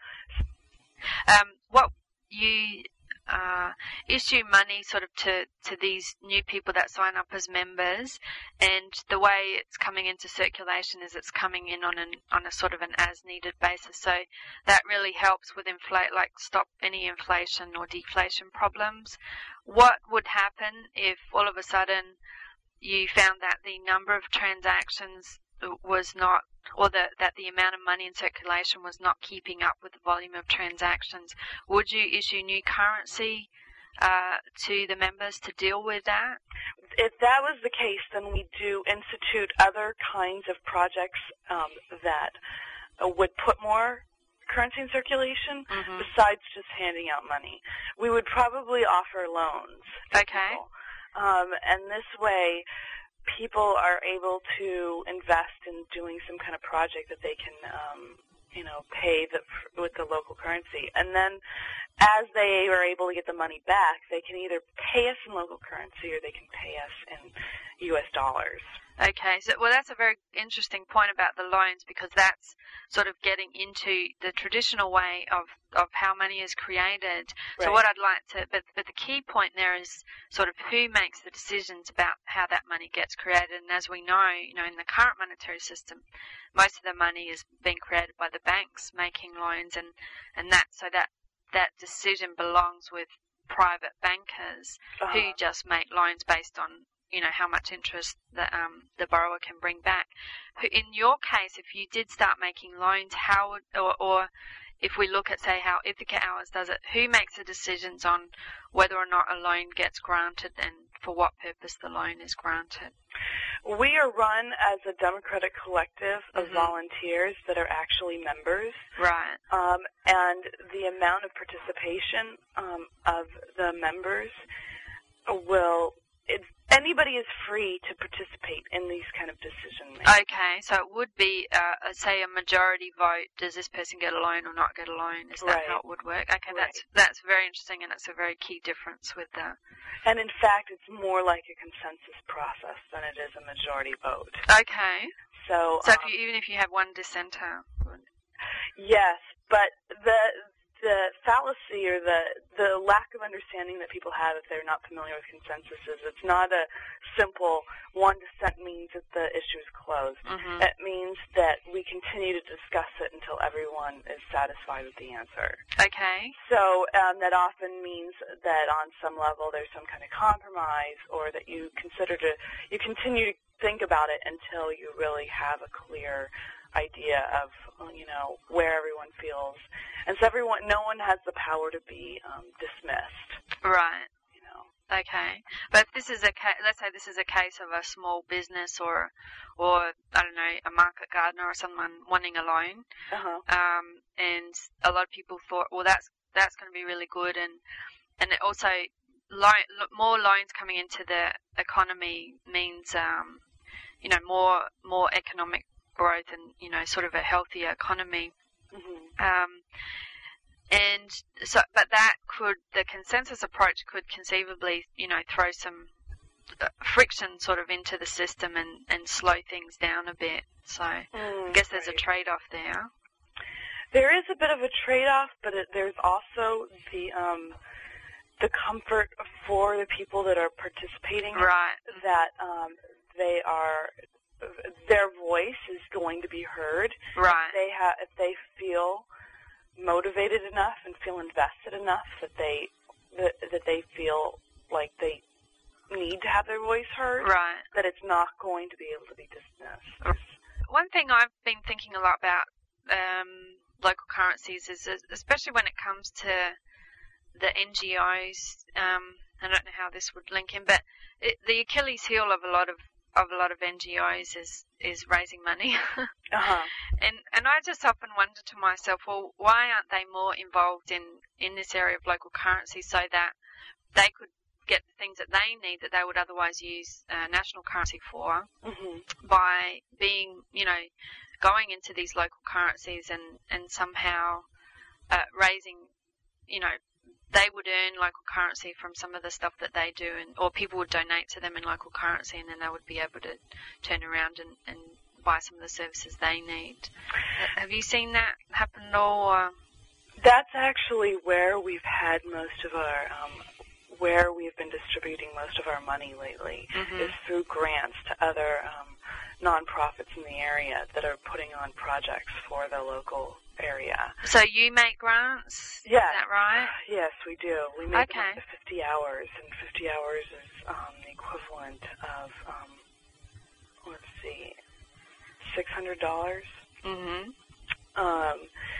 Um, what you uh, issue money sort of to, to these new people that sign up as members, and the way it's coming into circulation is it's coming in on an on a sort of an as needed basis. So that really helps with inflate, like stop any inflation or deflation problems. What would happen if all of a sudden you found that the number of transactions was not, or the, that the amount of money in circulation was not keeping up with the volume of transactions? Would you issue new currency uh, to the members to deal with that? If that was the case, then we do institute other kinds of projects um, that uh, would put more currency in circulation Mm-hmm. besides just handing out money. We would probably offer loans to Okay. people. Um, and this way, people are able to invest in doing some kind of project that they can, um, you know, pay the, with the local currency. And then as they are able to get the money back, they can either pay us in local currency or they can pay us in U S dollars. Okay, so well, that's a very interesting point about the loans, because that's sort of getting into the traditional way of, of how money is created. So Right. what I'd like to, but but the key point there is sort of who makes the decisions about how that money gets created. And as we know, you know, in the current monetary system, most of the money is being created by the banks making loans, and and that so that that decision belongs with private bankers Uh-huh. who just make loans based on, you know, how much interest the um, the borrower can bring back. In your case, if you did start making loans, how would, or, or if we look at, say, how Ithaca Hours does it, who makes the decisions on whether or not a loan gets granted and for what purpose the loan is granted? We are run as a democratic collective of Mhm. volunteers that are actually members. Right. Um, and the amount of participation um, of the members will, it, anybody is free to participate in these kind of decision making. Okay, so it would be, uh, say, a majority vote. Does this person get a loan or not get a loan? Is that Right. how it would work? Okay, Right. that's that's very interesting, and it's a very key difference with the. And in fact, it's more like a consensus process than it is a majority vote. Okay. So, So if um, you, even if you have one dissenter. yes, but the the fallacy or the the lack of understanding that people have if they're not familiar with consensus is it's not a simple one dissent means that the issue is closed. Mm-hmm. It means that we continue to discuss it until everyone is satisfied with the answer. Okay. So um, that often means that on some level there's some kind of compromise, or that you consider to you continue to think about it until you really have a clear idea of, you know, where everyone feels. And so everyone, no one has the power to be um, dismissed, Right. you know. Okay. But if this is a ca- let's say this is a case of a small business or, or I don't know, a market gardener or someone wanting a loan, Uh-huh. um, and a lot of people thought, well, that's that's going to be really good, and and it also loan, more loans coming into the economy means, um, you know, more more economic growth and, you know, sort of a healthier economy. Mm-hmm. Um, and so, but that could, the consensus approach could conceivably, you know, throw some uh, friction sort of into the system and, and slow things down a bit. So Mm, I guess there's right. a trade-off there. There is a bit of a trade-off, but it, there's also the um, the comfort for the people that are participating Right. that um, they are, their voice is going to be heard. Right. They have, if they feel motivated enough and feel invested enough that they that, that they feel like they need to have their voice heard, Right. that it's not going to be able to be dismissed. One thing I've been thinking a lot about um, local currencies is, is, especially when it comes to the N G Os. Um, I don't know how this would link in, but it, the Achilles heel of a lot of of a lot of N G Os is is raising money. Uh-huh. And and I just often wonder to myself, well, why aren't they more involved in, in this area of local currency so that they could get the things that they need that they would otherwise use uh, national currency for Mm-hmm. by being, you know, going into these local currencies and, and somehow uh, raising, you know, they would earn local currency from some of the stuff that they do, and or people would donate to them in local currency, and then they would be able to turn around and, and buy some of the services they need. Have you seen that happen at all? Or? That's actually where we've had most of our, um, where we've been distributing most of our money lately, Mm-hmm. is through grants to other um, nonprofits in the area that are putting on projects for the local area. So you make grants? Yeah. Is that right? Yes, we do. We make Okay. up to fifty hours, and fifty hours is um, the equivalent of, um, let's see, six hundred dollars. Mm-hmm. Um,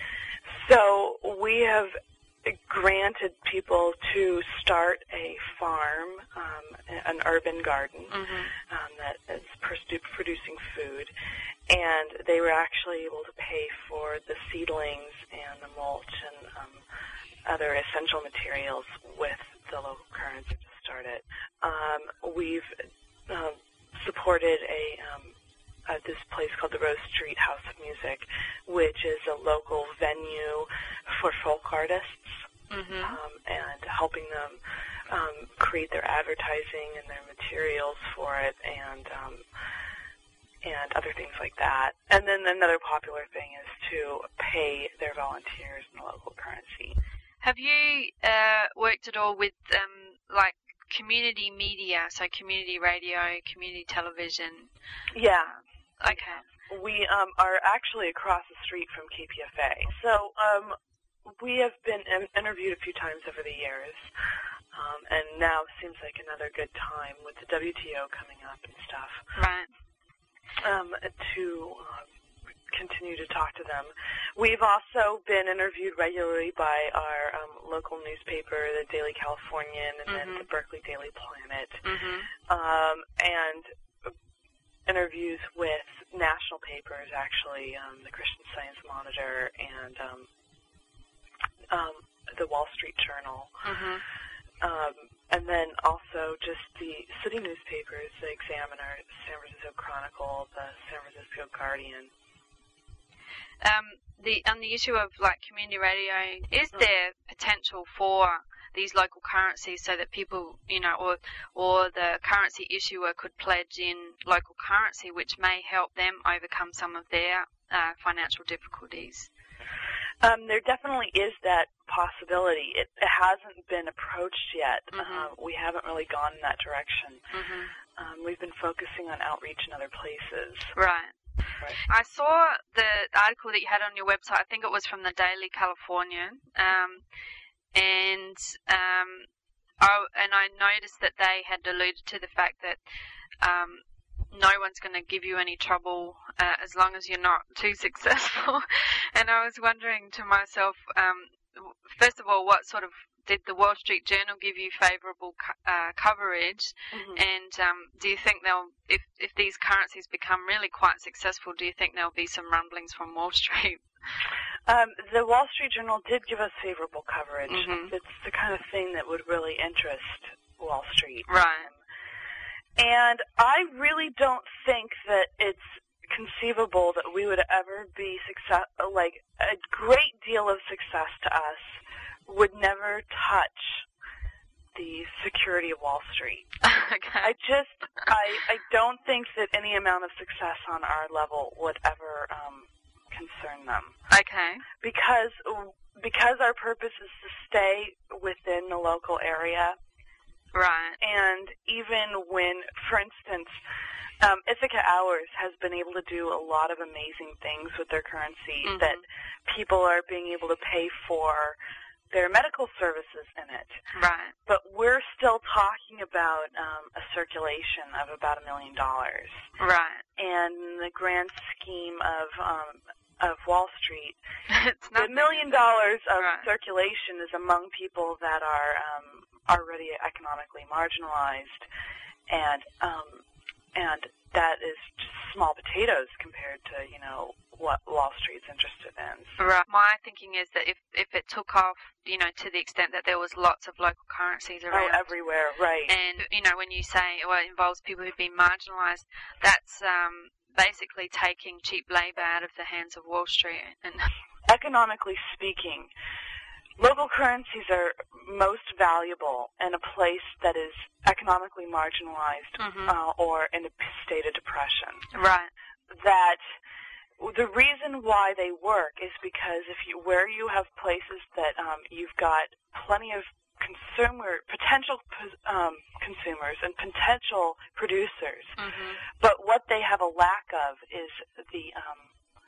so we have granted people to start a farm, um, an urban garden, Mm-hmm. um, that is produ- producing food, and they were actually able to pay for the seedlings and the mulch and um, other essential materials with the local currency to start it. Um, we've uh, supported a um, uh, this place called the Rose Street House of Music, which is a local venue for folk artists, Mm-hmm. um, and helping them um, create their advertising and their materials for it, and um, and other things like that. And then another popular thing is to pay their volunteers in the local currency. Have you uh, worked at all with um, like community media, so community radio, community television? Yeah. Okay. We um, are actually across the street from K P F A. So um, we have been in- interviewed a few times over the years, um, and now seems like another good time with the W T O coming up and stuff. Right. Um, to uh, continue to talk to them. We've also been interviewed regularly by our um, local newspaper, the Daily Californian, and then Mhm. the Berkeley Daily Planet, Mm-hmm. um, and interviews with national papers, actually, um, the Christian Science Monitor and um, um, the Wall Street Journal. Mm-hmm. Um, and then also just the city newspapers, the Examiner, San Francisco Chronicle, the San Francisco Guardian. Um, the on the issue of like community radio, is there potential for these local currencies so that people, you know, or or the currency issuer could pledge in local currency, which may help them overcome some of their uh, financial difficulties? Um, there definitely is that possibility. It, it hasn't been approached yet. Mhm. Uh, we haven't really gone in that direction. Mm-hmm. Um, we've been focusing on outreach in other places. Right. Right. I saw the article that you had on your website. I think it was from the Daily Californian, um, and um, I, and I noticed that they had alluded to the fact that um, no one's going to give you any trouble uh, as long as you're not too successful. And I was wondering to myself, um, first of all, what sort of did the Wall Street Journal give you favourable co- uh, coverage? Mhm. And um, do you think they'll, if if these currencies become really quite successful, do you think there'll be some rumblings from Wall Street? Um, the Wall Street Journal did give us favorable coverage. Mhm. It's the kind of thing that would really interest Wall Street. Right. And I really don't think that it's conceivable that we would ever be success, like a great deal of success to us would never touch the security of Wall Street. Okay. I just, I, I don't think that any amount of success on our level would ever um, concern them. Okay. Because, because our purpose is to stay within the local area. Right. And even when, for instance, um, Ithaca Hours has been able to do a lot of amazing things with their currency, Mhm. that people are being able to pay for their medical services in it. Right. But we're still talking about um, a circulation of about a million dollars. Right. And in the grand scheme of um, of Wall Street, It's the nothing. million dollars of Right. circulation is among people that are um, already economically marginalized, and um, and that is just small potatoes compared to, you know, what Wall Street's interested in. Right. My thinking is that if, if it took off, you know, to the extent that there was lots of local currencies around. Oh, everywhere, right. And, you know, when you say, well, it involves people who've been marginalised, that's um, basically taking cheap labour out of the hands of Wall Street. And economically speaking, local currencies are most valuable in a place that is economically marginalized mm-hmm. uh, or in a state of depression. Right. That the reason why they work is because if you where you have places that um, you've got plenty of consumer potential um, consumers and potential producers, mm-hmm. but what they have a lack of is the um,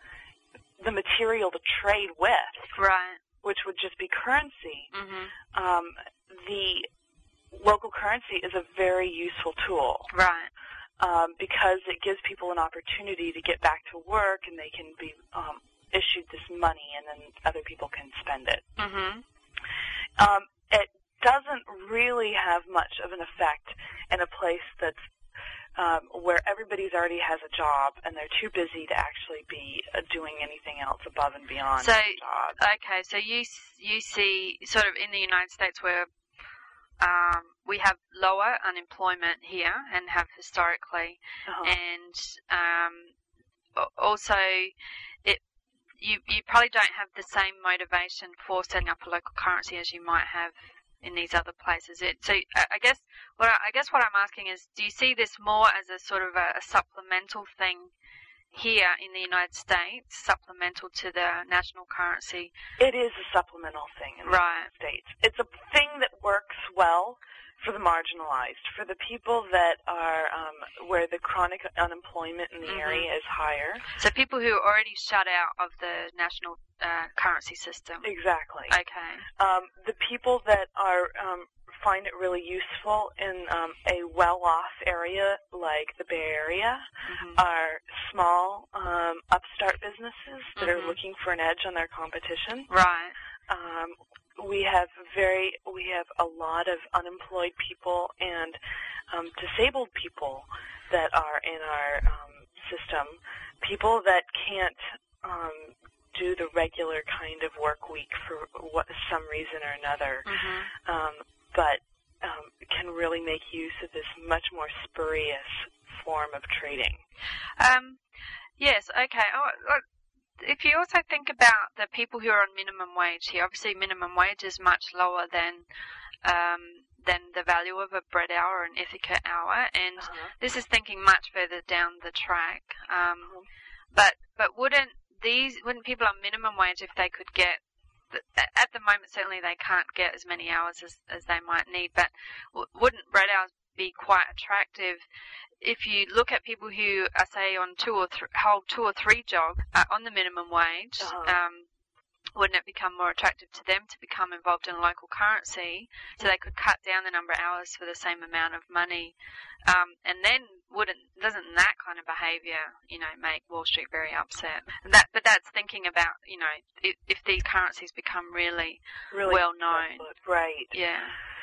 the material to trade with. Right. Which would just be currency. Mm-hmm. Um, the local currency is a very useful tool. Right. Um, because it gives people an opportunity to get back to work, and they can be um, issued this money, and then other people can spend it. Mm-hmm. Um, it doesn't really have much of an effect in a place that's Um, where everybody's already has a job and they're too busy to actually be uh, doing anything else above and beyond so, their job. Okay, so you you see sort of in the United States where um, we have lower unemployment here and have historically, uh-huh. and um, also it you you probably don't have the same motivation for setting up a local currency as you might have in these other places. It, so I guess what I, I guess what I'm asking is, do you see this more as a sort of a, a supplemental thing here in the United States, supplemental to the national currency? It is a supplemental thing in the right. United States. It's a thing that works well for the marginalized, for the people that are um, where the chronic unemployment in the mm-hmm. area is higher. So people who are already shut out of the national uh, currency system. Exactly. Okay. Um, the people that are um, find it really useful in um, a well-off area like the Bay Area mm-hmm. are small um, upstart businesses that mm-hmm. are looking for an edge on their competition. Right. Um, we have very we have a lot of unemployed people and um, disabled people that are in our um, system. People that can't um, do the regular kind of work week for what, some reason or another, mm-hmm. um, but um, can really make use of this much more spurious form of trading. Um, yes. Okay. Oh, look. If you also think about the people who are on minimum wage here, obviously minimum wage is much lower than um, than the value of a bread hour or an Ithaca hour, and uh-huh. this is thinking much further down the track. Um, but but wouldn't these wouldn't people on minimum wage, if they could get at the moment certainly they can't get as many hours as as they might need, but w- wouldn't bread hours be quite attractive if you look at people who are, say, on two or th- hold two or three jobs uh, on the minimum wage? Uh-huh. Um, wouldn't it become more attractive to them to become involved in local currency so they could cut down the number of hours for the same amount of money? Um, and then wouldn't doesn't that kind of behaviour, you know, make Wall Street very upset? That, but that's thinking about, you know, if, if these currencies become really, really well known. Right. Yeah.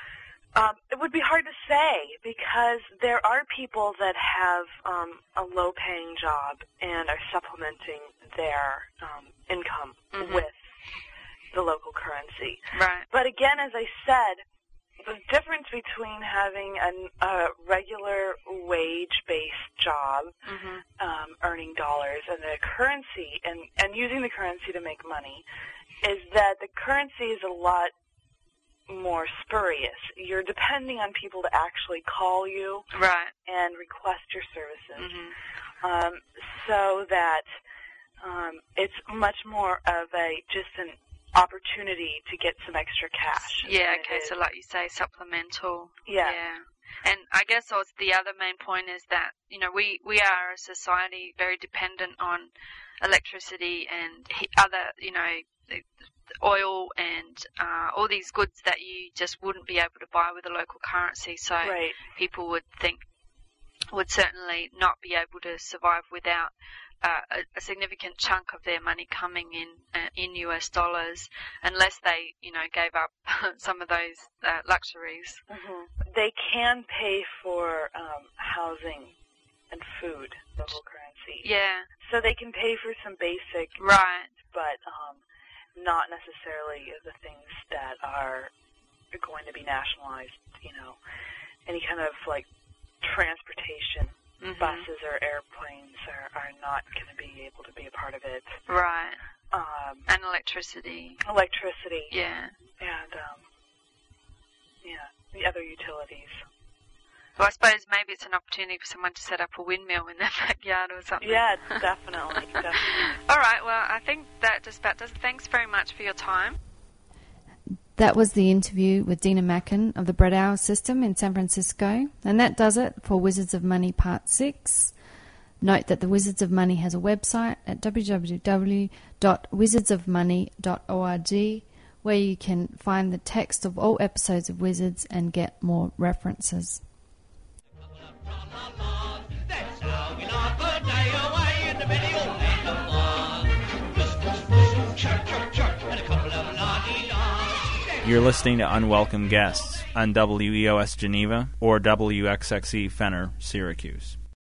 Um, it would be hard to say because there are people that have um, a low-paying job and are supplementing their um, income mm-hmm. with the local currency. Right. But again, as I said, the difference between having a, a regular wage-based job, mm-hmm. um, earning dollars, and the currency, and, and using the currency to make money, is that the currency is a lot more spurious. You're depending on people to actually call you right. and request your services, mm-hmm. um, so that um, it's much more of a just an opportunity to get some extra cash. Yeah, okay, so like you say, supplemental. Yeah. yeah. And I guess also the other main point is that, you know, we, we are a society very dependent on electricity and other, you know, oil and uh, all these goods that you just wouldn't be able to buy with a local currency. So right. people would think, would certainly not be able to survive without uh, a, a significant chunk of their money coming in uh, in U S dollars, unless they, you know, gave up some of those uh, luxuries. Mm-hmm. They can pay for um, housing and food, local currency. Yeah. so they can pay for some basic, right, but um, not necessarily the things that are going to be nationalized. You know, any kind of like transportation, mm-hmm. buses or airplanes are, are not going to be able to be a part of it. Right. Um, and electricity. Electricity. Yeah. And um, yeah, the other utilities. Well, I suppose maybe it's an opportunity for someone to set up a windmill in their backyard or something. Yeah, definitely, definitely. All right, well, I think that just about does it. Thanks very much for your time. That was the interview with Dina Mackin of the Bread Hour System in San Francisco. And that does it for Wizards of Money Part six. Note that the Wizards of Money has a website at w w w dot wizards of money dot org, where you can find the text of all episodes of Wizards and get more references. That's how we laugh a day away in the middle of chirp, chirp, chirp, and a couple of la-dee-da. You're listening to Unwelcome Guests on W E O S Geneva or W X X E Fenner, Syracuse.